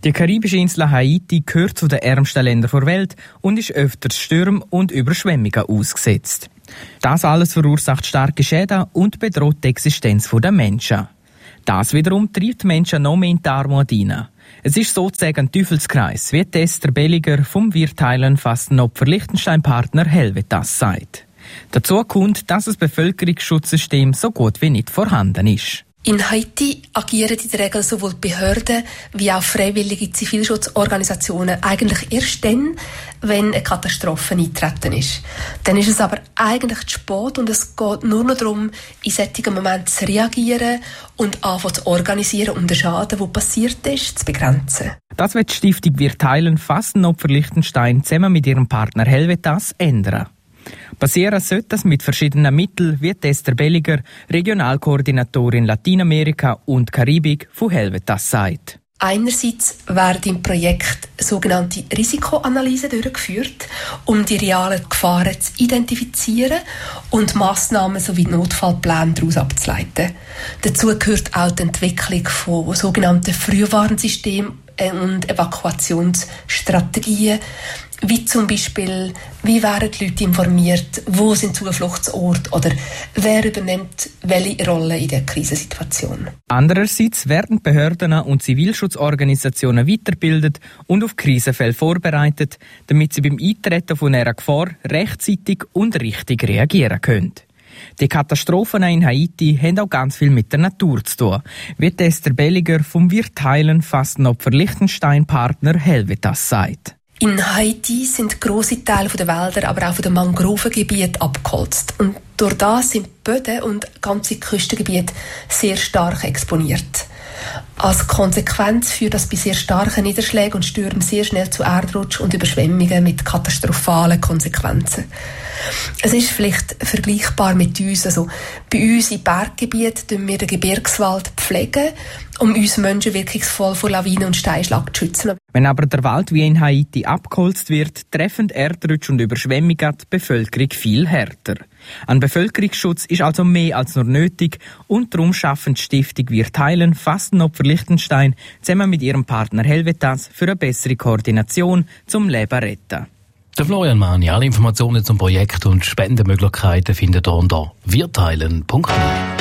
Die karibische Insel Haiti gehört zu den ärmsten Ländern der Welt und ist öfters Stürmen und Überschwemmungen ausgesetzt. Das alles verursacht starke Schäden und bedroht die Existenz der Menschen. Das wiederum treibt die Menschen noch mehr in die Armut hinein. Es ist sozusagen ein Teufelskreis, wie Esther Belliger vom Wirtheilen Fastenopfer Liechtenstein-Partner Helvetas sagt. Dazu kommt, dass das Bevölkerungsschutzsystem so gut wie nicht vorhanden ist. In Haiti agieren in der Regel sowohl Behörden wie auch freiwillige Zivilschutzorganisationen eigentlich erst dann, wenn eine Katastrophe eingetreten ist. Dann ist es aber eigentlich zu spät und es geht nur noch darum, in solchen Momenten zu reagieren und anfangen zu organisieren, um den Schaden, der passiert ist, zu begrenzen. Das wird die Stiftung Wirtheilen Fastenopfer Liechtenstein zusammen mit ihrem Partner Helvetas ändern. Passieren sollte das mit verschiedenen Mitteln, wie Esther Belliger, Regionalkoordinatorin Lateinamerika und Karibik von Helvetas sagt. Einerseits werden im Projekt sogenannte Risikoanalysen durchgeführt, um die realen Gefahren zu identifizieren und Massnahmen sowie Notfallpläne daraus abzuleiten. Dazu gehört auch die Entwicklung von sogenannten Frühwarnsystemen und Evakuationsstrategien, wie zum Beispiel, wie werden die Leute informiert, wo sind Zufluchtsorte oder wer übernimmt welche Rolle in der Krisensituation. Andererseits werden Behörden und Zivilschutzorganisationen weitergebildet und auf Krisenfälle vorbereitet, damit sie beim Eintreten von einer Gefahr rechtzeitig und richtig reagieren können. Die Katastrophen in Haiti haben auch ganz viel mit der Natur zu tun, wie Esther Belliger vom Wirtheilen Fastenopfer Liechtenstein-Partner Helvetas sagt. In Haiti sind grosse Teile der Wälder, aber auch der Mangrovengebiete abgeholzt. Und durch das sind die Böden und ganze Küstengebiete sehr stark exponiert. Als Konsequenz führt das bei sehr starken Niederschlägen und Stürmen sehr schnell zu Erdrutsch und Überschwemmungen mit katastrophalen Konsequenzen. Es ist vielleicht vergleichbar mit uns. Also bei uns im Berggebiet pflegen wir den Gebirgswald, um uns Menschen wirkungsvoll vor Lawinen und Steinschlag zu schützen. Wenn aber der Wald wie in Haiti abgeholzt wird, treffen Erdrutsch und Überschwemmungen die Bevölkerung viel härter. Ein Bevölkerungsschutz ist also mehr als nur nötig und darum schaffen die Stiftung Wirtheilen Fastenopfer Liechtenstein zusammen mit ihrem Partner Helvetas für eine bessere Koordination zum Leben retten. Der Florian Mani, alle Informationen zum Projekt und Spendenmöglichkeiten findet ihr unter wirtheilen.net.